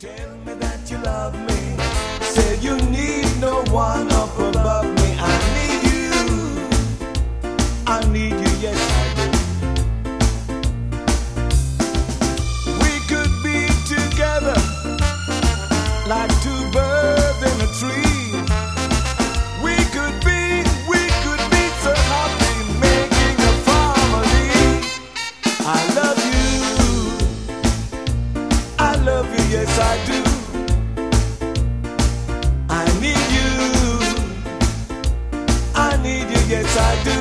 Tell me that you love me. Say you need no one up above me. I need you. I need you, yes I do. We could be together like two birds in a tree. We could be so happy making a family. I love you, yes I do. I need you, yes I do.